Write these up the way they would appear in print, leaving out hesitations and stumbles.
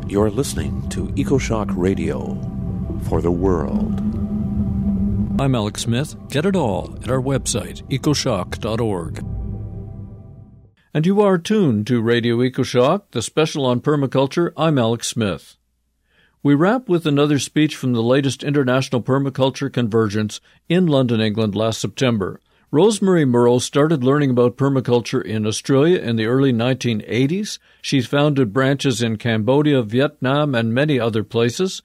You're listening to EcoShock Radio for the world. I'm Alex Smith. Get it all at our website, ecoshock.org. And you are tuned to Radio EcoShock, the special on permaculture. I'm Alex Smith. We wrap with another speech from the latest International Permaculture Convergence in London, England last September. Rosemary Murrow started learning about permaculture in Australia in the early 1980s. She's founded branches in Cambodia, Vietnam, and many other places.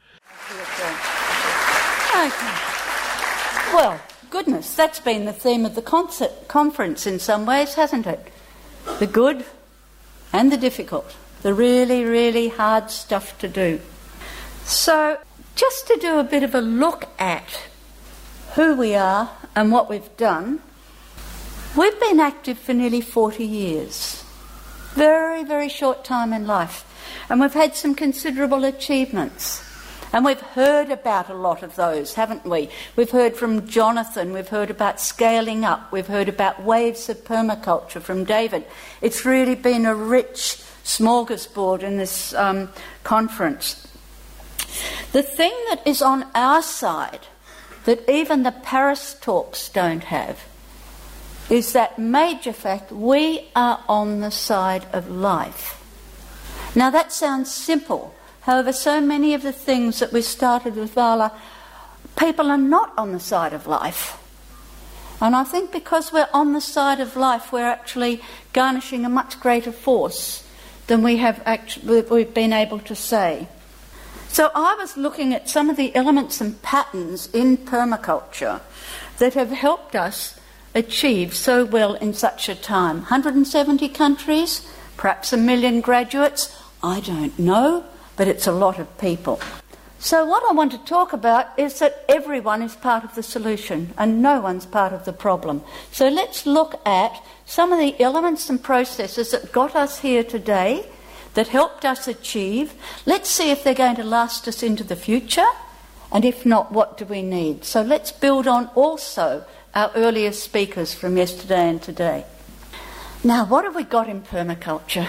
Okay. Well, goodness, that's been the theme of the conference in some ways, hasn't it? The good and the difficult, the really, really hard stuff to do. So, just to do a bit of a look at who we are and what we've done, we've been active for nearly 40 years. Very, very short time in life. And we've had some considerable achievements. And we've heard about a lot of those, haven't we? We've heard from Jonathan, we've heard about scaling up, we've heard about waves of permaculture from David. It's really been a rich smorgasbord in this conference. The thing that is on our side, that even the Paris talks don't have, is that major fact: we are on the side of life. Now that sounds simple. However, so many of the things that we started with Vala, people are not on the side of life. And I think because we're on the side of life, we're actually garnishing a much greater force than we've been able to say. So I was looking at some of the elements and patterns in permaculture that have helped us achieve so well in such a time. 170 countries, perhaps 1 million graduates, I don't know, but it's a lot of people. So what I want to talk about is that everyone is part of the solution and no one's part of the problem. So let's look at some of the elements and processes that got us here today, that helped us achieve. Let's see if they're going to last us into the future, and if not, what do we need? So let's build on also our earlier speakers from yesterday and today. Now, what have we got in permaculture?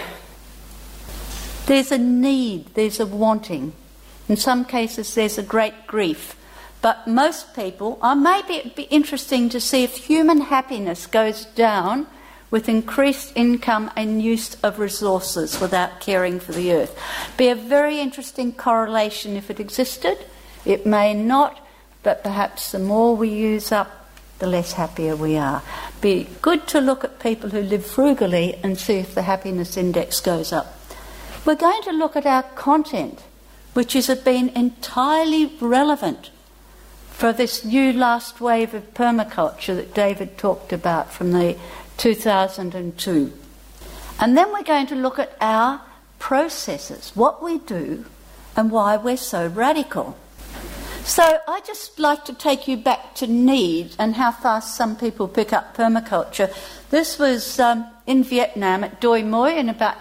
There's a need, there's a wanting. In some cases, there's a great grief. But most people, maybe it'd be interesting to see if human happiness goes down with increased income and use of resources without caring for the earth. Be a very interesting correlation if it existed. It may not, but perhaps the more we use up, the less happier we are. Be good to look at people who live frugally and see if the happiness index goes up. We're going to look at our content, which has been entirely relevant for this new last wave of permaculture that David talked about from the 2002. And then we're going to look at our processes, what we do and why we're so radical. So I just like to take you back to need and how fast some people pick up permaculture. This was in Vietnam at Doi Moi in about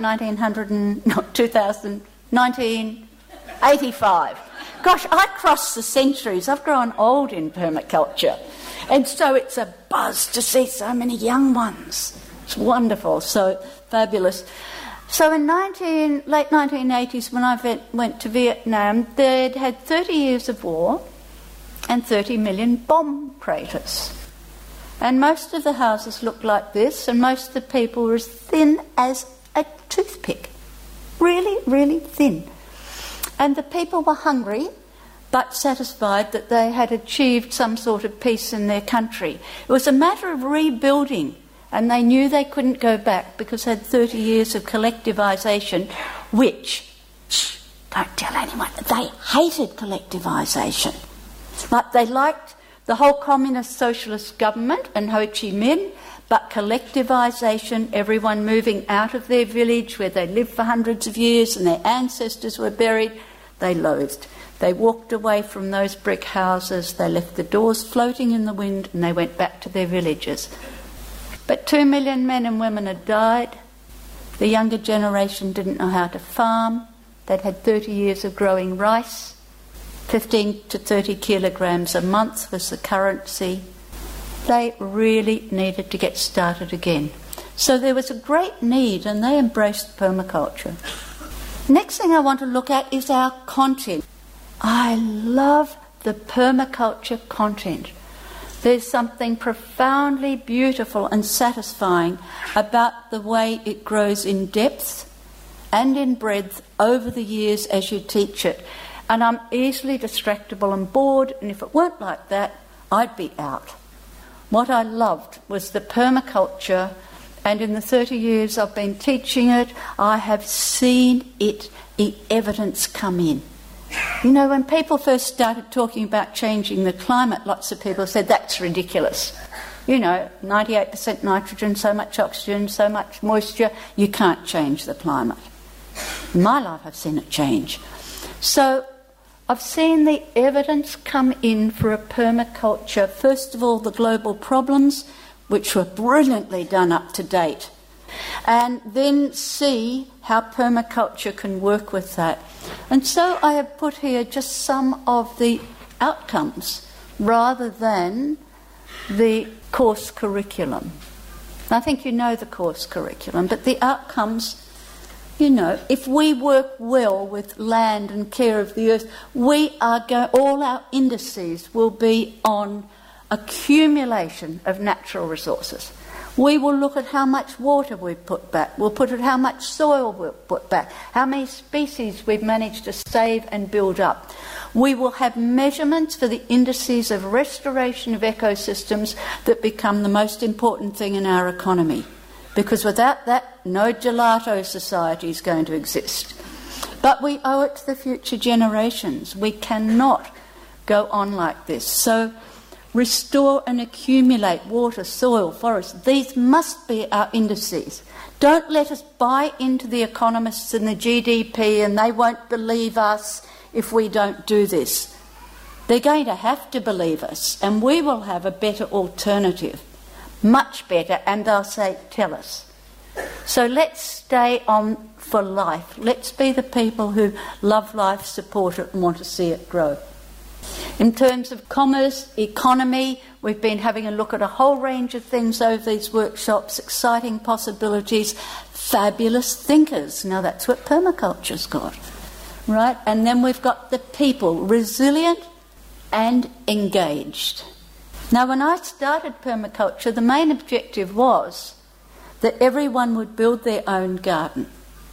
1985. Gosh, I crossed the centuries. I've grown old in permaculture. And so it's a buzz to see so many young ones. It's wonderful, so fabulous. So in late 1980s, when I went to Vietnam, they'd had 30 years of war and 30 million bomb craters. And most of the houses looked like this, and most of the people were as thin as a toothpick. Really, really thin. And the people were hungry, but satisfied that they had achieved some sort of peace in their country. It was a matter of rebuilding, and they knew they couldn't go back because they had 30 years of collectivisation, which, don't tell anyone, they hated collectivisation. But they liked the whole communist socialist government and Ho Chi Minh, but collectivisation, everyone moving out of their village where they lived for hundreds of years and their ancestors were buried, they loathed. They walked away from those brick houses, they left the doors floating in the wind, and they went back to their villages. But 2 million men and women had died. The younger generation didn't know how to farm. They'd had 30 years of growing rice. 15 to 30 kilograms a month was the currency. They really needed to get started again. So there was a great need, and they embraced permaculture. Next thing I want to look at is our content. I love the permaculture content. There's something profoundly beautiful and satisfying about the way it grows in depth and in breadth over the years as you teach it. And I'm easily distractible and bored, and if it weren't like that, I'd be out. What I loved was the permaculture, and in the 30 years I've been teaching it, I have seen the evidence come in. You know, when people first started talking about changing the climate, lots of people said, that's ridiculous. You know, 98% nitrogen, so much oxygen, so much moisture, you can't change the climate. In my life, I've seen it change. So I've seen the evidence come in for a permaculture. First of all, the global problems, which were brilliantly done up to date, and then see how permaculture can work with that. And so I have put here just some of the outcomes rather than the course curriculum. I think you know the course curriculum, but the outcomes, you know, if we work well with land and care of the earth, all our indices will be on accumulation of natural resources. We will look at how much water we've put back. We'll put at how much soil we've put back, how many species we've managed to save and build up. We will have measurements for the indices of restoration of ecosystems that become the most important thing in our economy. Because without that, no gelato society is going to exist. But we owe it to the future generations. We cannot go on like this. So restore and accumulate water, soil, forest. These must be our indices. Don't let us buy into the economists and the GDP and they won't believe us if we don't do this. They're going to have to believe us, and we will have a better alternative. Much better, and they'll say, tell us. So let's stay on for life. Let's be the people who love life, support it and want to see it grow. In terms of commerce, economy, we've been having a look at a whole range of things over these workshops, exciting possibilities, fabulous thinkers. Now that's what permaculture's got, right? And then we've got the people, resilient and engaged. Now when I started permaculture, the main objective was that everyone would build their own garden.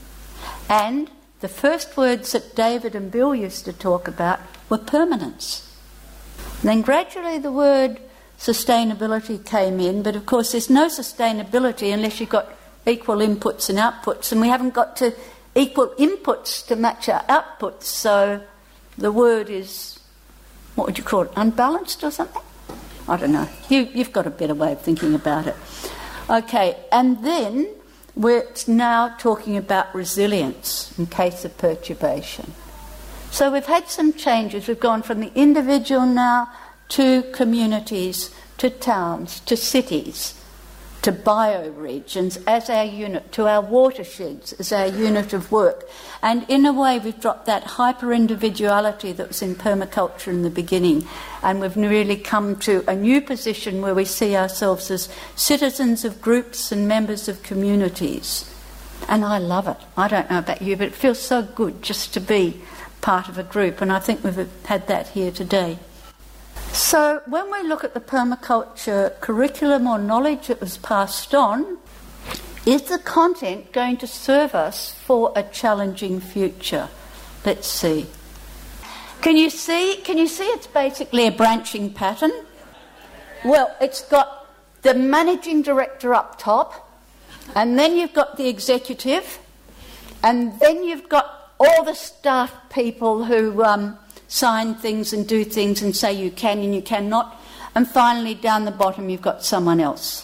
And the first words that David and Bill used to talk about were permanence. And then gradually the word sustainability came in, but of course there's no sustainability unless you've got equal inputs and outputs, and we haven't got to equal inputs to match our outputs, so the word is, what would you call it, unbalanced or something? I don't know. You've got a better way of thinking about it. Okay, and then we're now talking about resilience in case of perturbation. So we've had some changes. We've gone from the individual now to communities, to towns, to cities, to bioregions as our unit, to our watersheds as our unit of work. And in a way we've dropped that hyper-individuality that was in permaculture in the beginning, and we've really come to a new position where we see ourselves as citizens of groups and members of communities. And I love it. I don't know about you, but it feels so good just to be part of a group, and I think we've had that here today. So when we look at the permaculture curriculum or knowledge that was passed on, is the content going to serve us for a challenging future? Let's see. Can you see it's basically a branching pattern? Well, it's got the managing director up top, and then you've got the executive, and then you've got all the staff people who sign things and do things and say you can and you cannot, and finally down the bottom you've got someone else.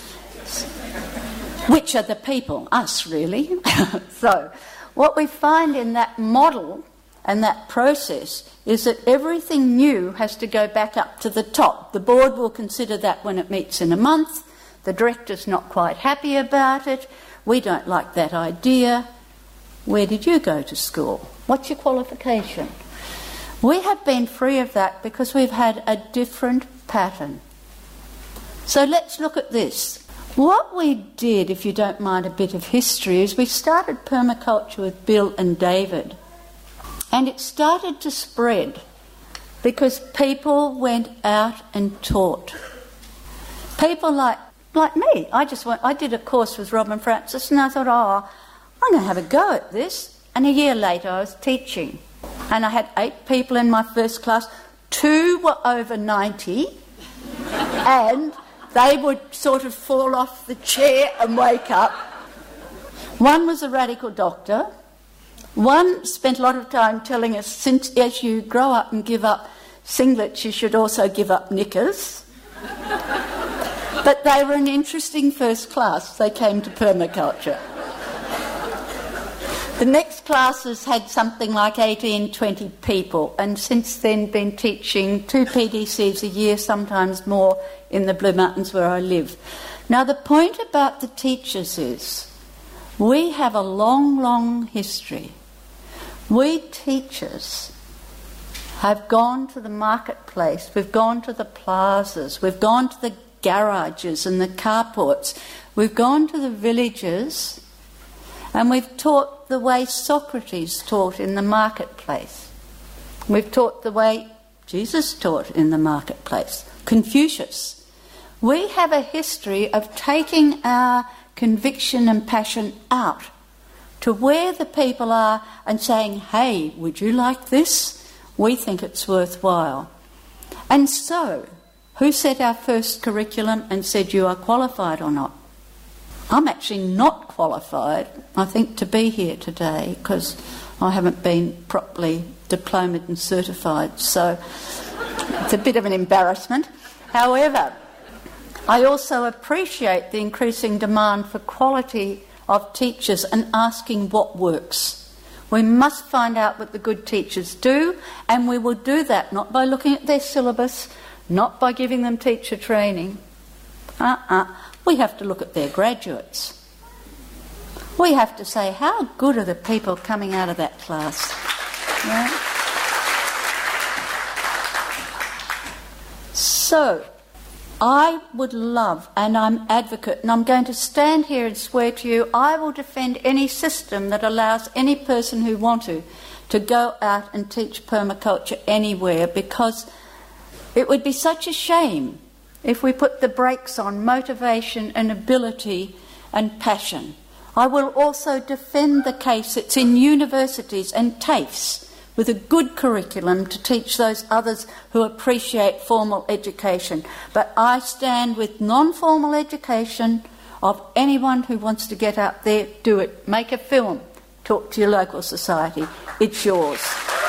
Which are the people? Us, really. So what we find in that model and that process is that everything new has to go back up to the top. The board will consider that when it meets in a month. The director's not quite happy about it. We don't like that idea. Where did you go to school? What's your qualification? We have been free of that because we've had a different pattern. So let's look at this. What we did, if you don't mind a bit of history, is we started permaculture with Bill and David. And it started to spread because people went out and taught. People like me. I did a course with Robin Francis and I thought, I'm going to have a go at this. And a year later I was teaching. And I had 8 people in my first class. 2 were over 90. And they would sort of fall off the chair and wake up. One was a radical doctor. One spent a lot of time telling us, since as you grow up and give up singlets, you should also give up knickers. But they were an interesting first class. They came to permaculture. The next classes had something like 18, 20 people, and since then been teaching 2 PDCs a year, sometimes more, in the Blue Mountains where I live. Now, the point about the teachers is we have a long, long history. We teachers have gone to the marketplace, we've gone to the plazas, we've gone to the garages and the carports, we've gone to the villages, and we've taught the way Socrates taught in the marketplace. We've taught the way Jesus taught in the marketplace. Confucius. We have a history of taking our conviction and passion out to where the people are and saying, hey, would you like this? We think it's worthwhile. And so, who set our first curriculum and said you are qualified or not? I'm actually not qualified, I think, to be here today because I haven't been properly diplomaed and certified, so it's a bit of an embarrassment. However, I also appreciate the increasing demand for quality of teachers and asking what works. We must find out what the good teachers do, and we will do that not by looking at their syllabus, not by giving them teacher training. We have to look at their graduates. We have to say, how good are the people coming out of that class? Right? So, I would love, and I'm advocate, and I'm going to stand here and swear to you, I will defend any system that allows any person who wants to go out and teach permaculture anywhere, because it would be such a shame if we put the brakes on motivation and ability and passion. I will also defend the case it's in universities and TAFEs with a good curriculum to teach those others who appreciate formal education. But I stand with non-formal education of anyone who wants to get out there, do it. Make a film, talk to your local society. It's yours.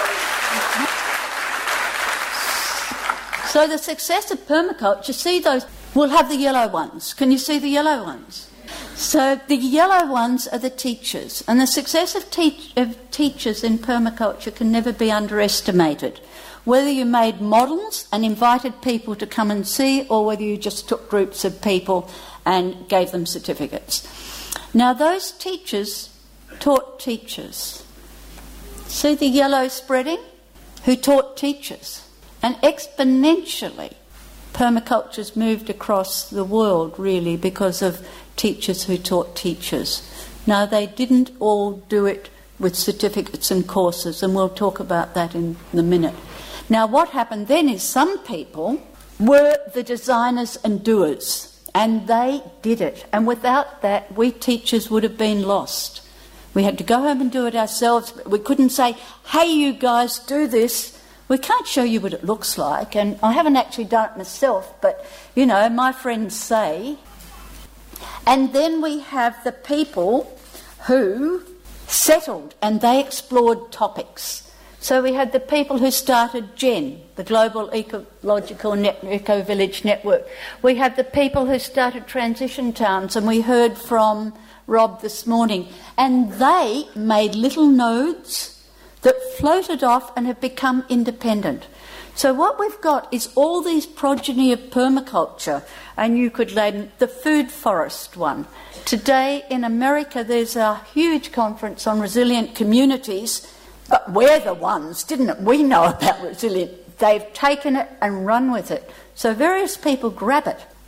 So the success of permaculture, see those, we'll have the yellow ones. Can you see the yellow ones? So the yellow ones are the teachers, and the success of teachers in permaculture can never be underestimated. Whether you made models and invited people to come and see, or whether you just took groups of people and gave them certificates. Now those teachers taught teachers. See the yellow spreading? Who taught teachers? And exponentially, permaculture's moved across the world, really, because of teachers who taught teachers. Now, they didn't all do it with certificates and courses, and we'll talk about that in a minute. Now, what happened then is some people were the designers and doers, and they did it. And without that, we teachers would have been lost. We had to go home and do it ourselves, but we couldn't say, hey, you guys, do this. We can't show you what it looks like, and I haven't actually done it myself, but, you know, my friends say. And then we have the people who settled and they explored topics. So we had the people who started GEN, the Global Ecological Eco-Village Network. We had the people who started Transition Towns, and we heard from Rob this morning. And they made little nodes that floated off and have become independent. So what we've got is all these progeny of permaculture, and you could name the food forest one. Today in America there's a huge conference on resilient communities, but we're the ones, didn't it? We know about resilient. They've taken it and run with it. So various people grab it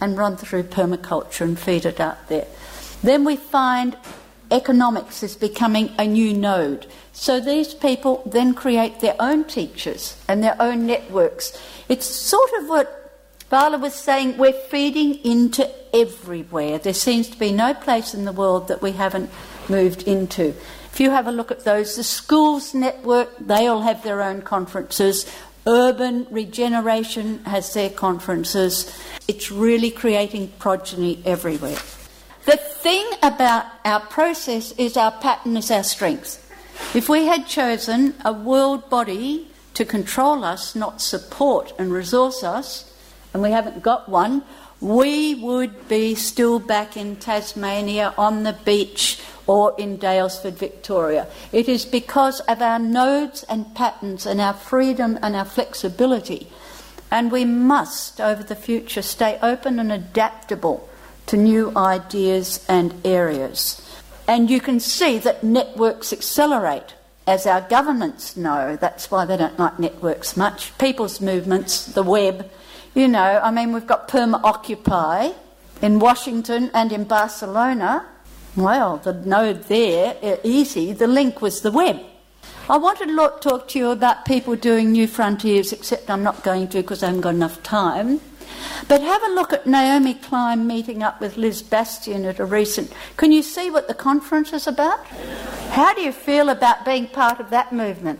and run through permaculture and feed it out there. Then we find economics is becoming a new node. So these people then create their own teachers and their own networks. It's sort of what Vala was saying, we're feeding into everywhere. There seems to be no place in the world that we haven't moved into. If you have a look at those, the schools network, they all have their own conferences. Urban regeneration has their conferences. It's really creating progeny everywhere. The thing about our process is our pattern is our strength. If we had chosen a world body to control us, not support and resource us, and we haven't got one, we would be still back in Tasmania on the beach or in Daylesford, Victoria. It is because of our nodes and patterns and our freedom and our flexibility. And we must, over the future, stay open and adaptable to new ideas and areas. And you can see that networks accelerate, as our governments know. That's why they don't like networks much. People's movements, the web, we've got Perma-Occupy in Washington and in Barcelona. Well, the node there, easy, the link was the web. I wanted to talk to you about people doing new frontiers, except I'm not going to because I haven't got enough time. But have a look at Naomi Klein meeting up with Liz Bastian at a recent... Can you see what the conference is about? How do you feel about being part of that movement?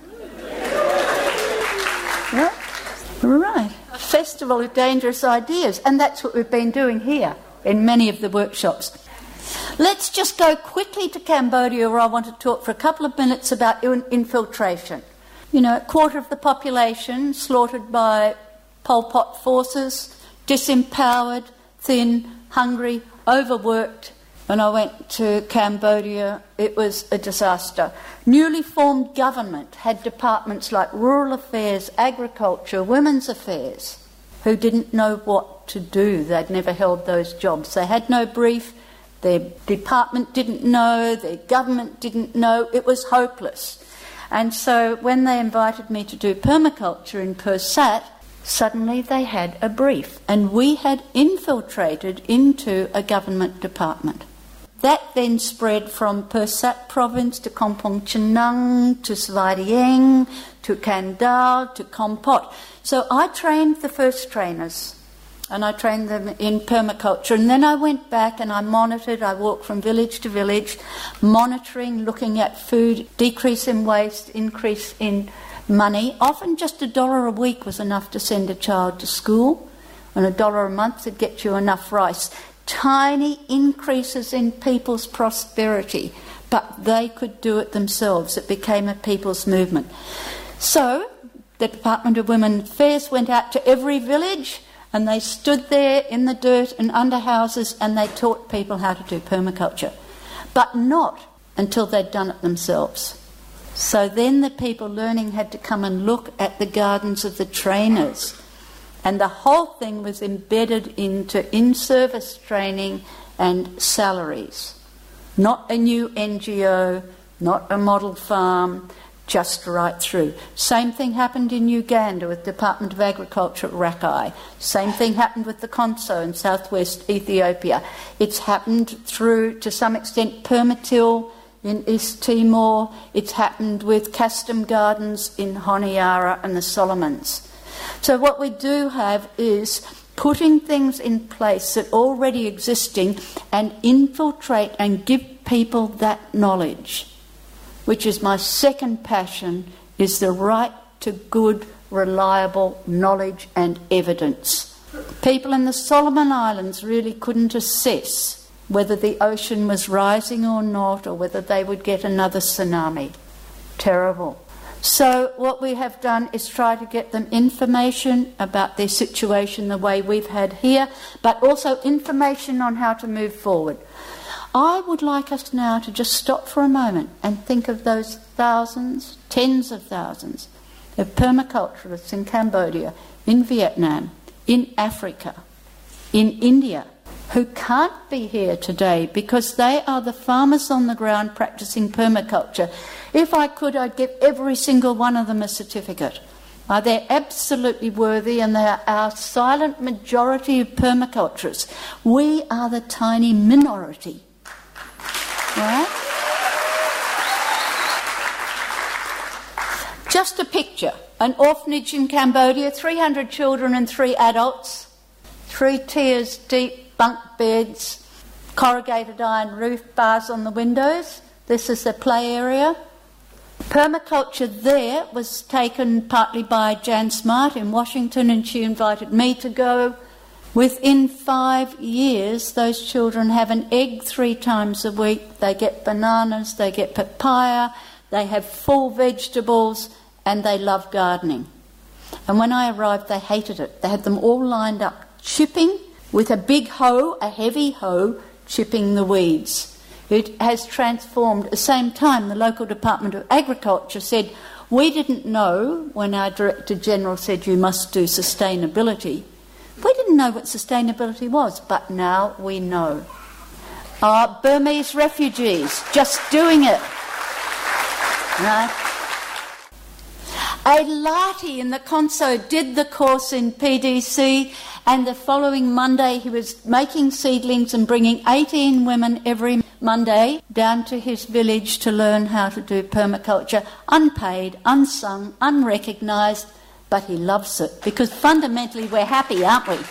Yeah? Right. Festival of Dangerous Ideas. And that's what we've been doing here in many of the workshops. Let's just go quickly to Cambodia, where I want to talk for a couple of minutes about infiltration. A quarter of the population slaughtered by Pol Pot forces, disempowered, thin, hungry, overworked. When I went to Cambodia, it was a disaster. Newly formed government had departments like Rural Affairs, Agriculture, Women's Affairs, who didn't know what to do. They'd never held those jobs. They had no brief. Their department didn't know. Their government didn't know. It was hopeless. And so when they invited me to do permaculture in Pursat, suddenly they had a brief, and we had infiltrated into a government department. That then spread from Pursat province to Kampong Chenang, to Svadieng, to Kandal, to Kompot. So I trained the first trainers, and I trained them in permaculture. And then I went back and I monitored. I walked from village to village, monitoring, looking at food, decrease in waste, increase in money. Often just $1 a week was enough to send a child to school, and $1 a month would get you enough rice. Tiny increases in people's prosperity, but they could do it themselves. It became a people's movement. So the Department of Women's Affairs went out to every village, and they stood there in the dirt and under houses, and they taught people how to do permaculture, but not until they'd done it themselves. So then the people learning had to come and look at the gardens of the trainers. And the whole thing was embedded into in-service training and salaries. Not a new NGO, not a model farm, just right through. Same thing happened in Uganda with Department of Agriculture at Rakai. Same thing happened with the Konso in southwest Ethiopia. It's happened through, to some extent, Permatil in East Timor. It's happened with Custom Gardens in Honiara and the Solomons. So what we do have is putting things in place that are already existing and infiltrate and give people that knowledge, which is my second passion, is the right to good, reliable knowledge and evidence. People in the Solomon Islands really couldn't assess whether the ocean was rising or not, or whether they would get another tsunami. Terrible. So what we have done is try to get them information about their situation the way we've had here, but also information on how to move forward. I would like us now to just stop for a moment and think of those thousands, tens of thousands of permaculturists in Cambodia, in Vietnam, in Africa, in India, who can't be here today because they are the farmers on the ground practicing permaculture. If I could, I'd give every single one of them a certificate. They're absolutely worthy, and they are our silent majority of permaculturists. We are the tiny minority. Right? Just a picture. An orphanage in Cambodia, 300 children and 3 adults, 3 tiers deep bunk beds, corrugated iron roof, bars on the windows. This is the play area. Permaculture there was taken partly by Jan Smart in Washington, and she invited me to go. Within 5 years, those children have an egg 3 times a week. They get bananas, they get papaya, they have full vegetables, and they love gardening. And when I arrived, they hated it. They had them all lined up, chipping with a big hoe, a heavy hoe, chipping the weeds. It has transformed. At the same time, the local Department of Agriculture said, we didn't know when our Director General said you must do sustainability. We didn't know what sustainability was, but now we know. Burmese refugees, just doing it. Right? A Lati in the Conso did the course in PDC, and the following Monday he was making seedlings and bringing 18 women every Monday down to his village to learn how to do permaculture, unpaid, unsung, unrecognised, but he loves it because fundamentally we're happy, aren't we?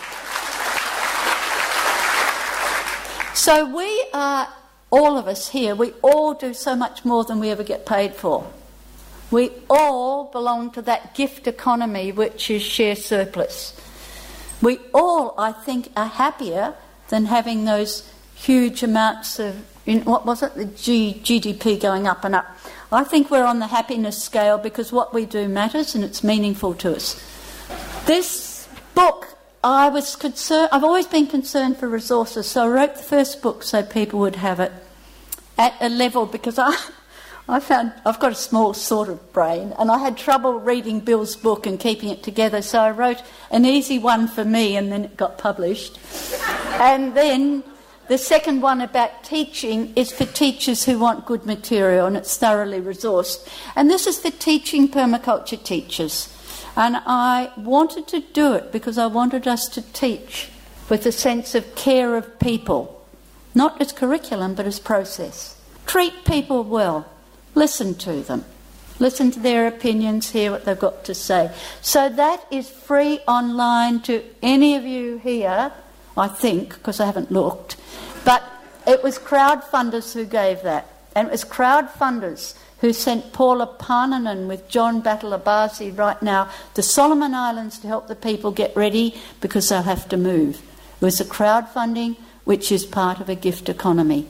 So we are, all of us here, we all do so much more than we ever get paid for. We all belong to that gift economy which is share surplus. We all, I think, are happier than having those huge amounts of, what was it, the GDP going up and up. I think we're on the happiness scale because what we do matters and it's meaningful to us. This book, I've always been concerned for resources, so I wrote the first book so people would have it at a level, because I found I've got a small sort of brain and I had trouble reading Bill's book and keeping it together, so I wrote an easy one for me and then it got published. And then the second one about teaching is for teachers who want good material, and it's thoroughly resourced. And this is for teaching permaculture teachers. And I wanted to do it because I wanted us to teach with a sense of care of people, not as curriculum but as process. Treat people well. Listen to them. Listen to their opinions, hear what they've got to say. So that is free online to any of you here, I think, because I haven't looked. But it was crowdfunders who gave that. And it was crowdfunders who sent Paula Parnanen with John Batalabasi right now to Solomon Islands to help the people get ready because they'll have to move. It was a crowdfunding which is part of a gift economy.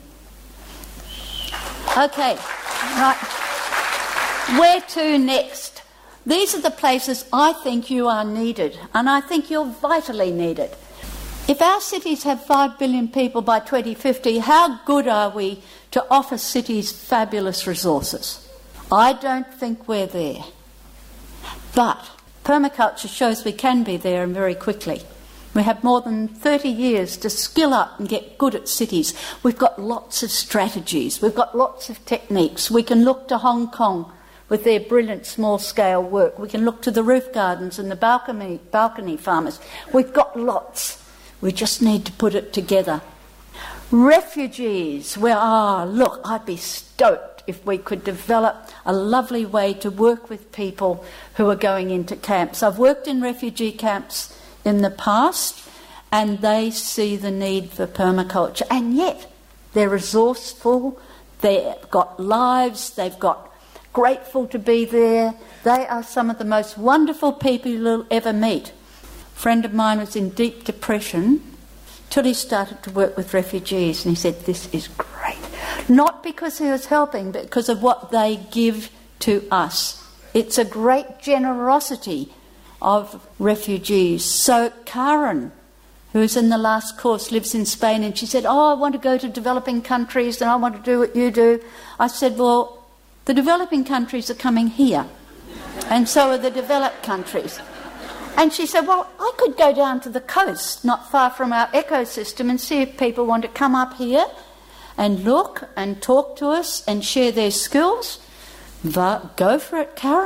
Okay, right. Where to next? These are the places I think you are needed, and I think you're vitally needed. If our cities have 5 billion people by 2050, how good are we to offer cities fabulous resources? I don't think we're there. But permaculture shows we can be there, and very quickly. We have more than 30 years to skill up and get good at cities. We've got lots of strategies. We've got lots of techniques. We can look to Hong Kong with their brilliant small-scale work. We can look to the roof gardens and the balcony farmers. We've got lots. We just need to put it together. Refugees. Look, I'd be stoked if we could develop a lovely way to work with people who are going into camps. I've worked in refugee camps in the past, and they see the need for permaculture, and yet they're resourceful, they've got lives, they've got grateful to be there. They are some of the most wonderful people you'll ever meet. A friend of mine was in deep depression till he started to work with refugees, and he said, this is great. Not because he was helping, but because of what they give to us. It's a great generosity of refugees. So Karen, who's in the last course, lives in Spain, and she said, I want to go to developing countries and I want to do what you do. I said, well, the developing countries are coming here, and so are the developed countries. And she said, well, I could go down to the coast, not far from our ecosystem, and see if people want to come up here and look and talk to us and share their skills. But go for it, Karen.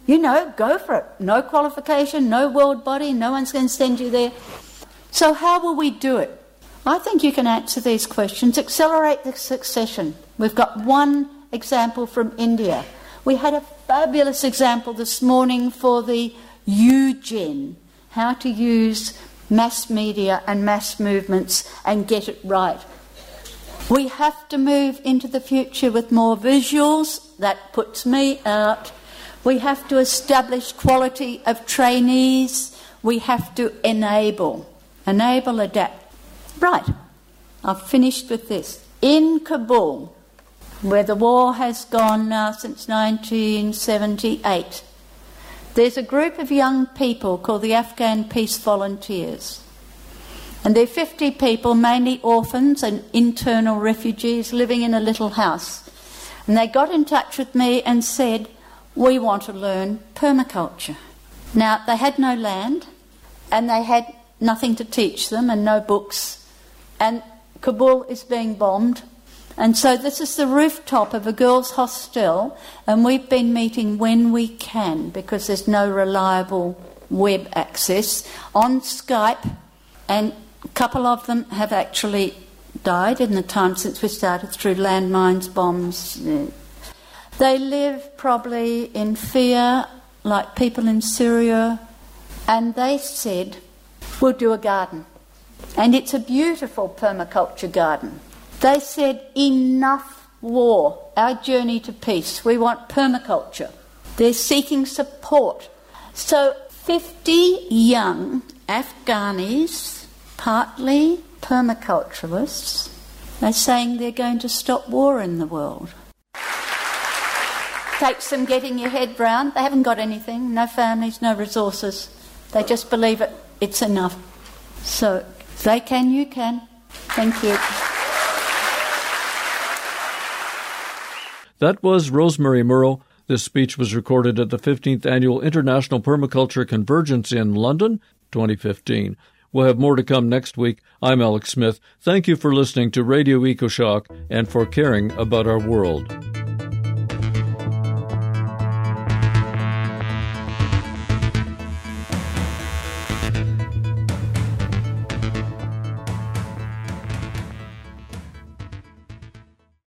Go for it. No qualification, no world body, no one's going to send you there. So how will we do it? I think you can answer these questions. Accelerate the succession. We've got one example from India. We had a fabulous example this morning for the UGen, how to use mass media and mass movements and get it right. We have to move into the future with more visuals. That puts me out. We have to establish quality of trainees. We have to enable, adapt. Right, I've finished with this. In Kabul, where the war has gone now since 1978, there's a group of young people called the Afghan Peace Volunteers. And they're 50 people, mainly orphans and internal refugees living in a little house. And they got in touch with me and said, we want to learn permaculture. Now, they had no land and they had nothing to teach them and no books. And Kabul is being bombed. And so this is the rooftop of a girls' hostel, and we've been meeting when we can because there's no reliable web access on Skype, and a couple of them have actually died in the time since we started through landmines, bombs. They live probably in fear, like people in Syria, and they said, we'll do a garden. And it's a beautiful permaculture garden. They said, enough war, our journey to peace. We want permaculture. They're seeking support. So 50 young Afghanis, partly permaculturalists, are saying they're going to stop war in the world. Takes some getting your head round. They haven't got anything, no families, no resources. They just believe it's enough. So if they can, you can. Thank you. That was Rosemary Murrow. This speech was recorded at the 15th Annual International Permaculture Convergence in London, 2015. We'll have more to come next week. I'm Alex Smith. Thank you for listening to Radio EcoShock and for caring about our world.